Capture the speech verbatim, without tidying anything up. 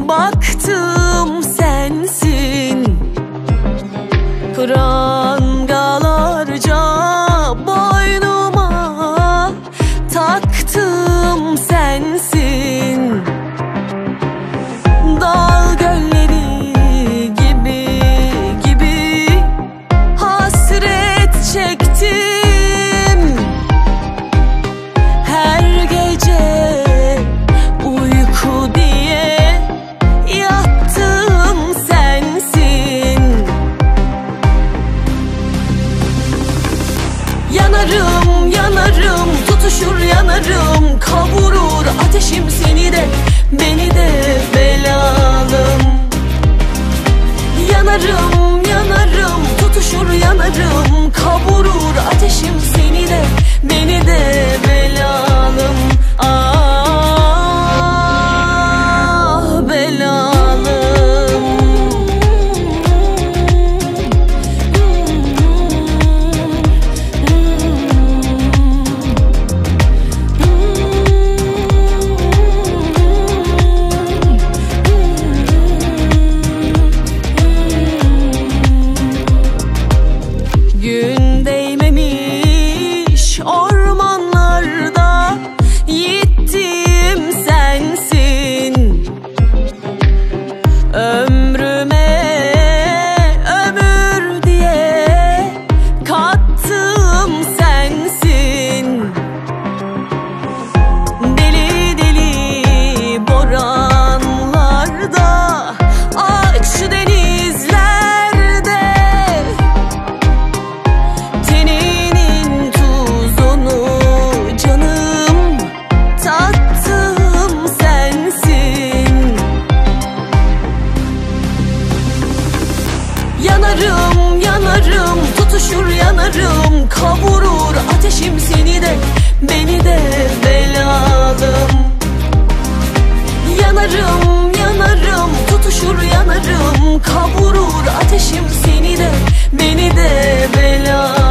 baktım sensin. Prangalarca boynuma taktım sensin. Dağ gölleri gibi gibi hasret çektim. Her gece uyku diye yattım sensin. Yanarım yanarım tutuşur yanarım, kavurur ateşim seni de beni de belalım. Yanarım yanarım tutuşur yanarım, kavurur ateşim seni de beni de belalım. Ah belalım. Gün değmemiş ormanlarda yiğittim sensin. Ömrüme ömür diye kattım sensin. Deli deli boranlarda, aç denizlerde teninin tuzunu canım tattım sensin. Yanarım yanarım tutuşur yanarım, kavurur ateşim seni de beni de belalım. Yanarım yanarım tutuşur yanarım, kavurur ateşim seni de beni de belalım.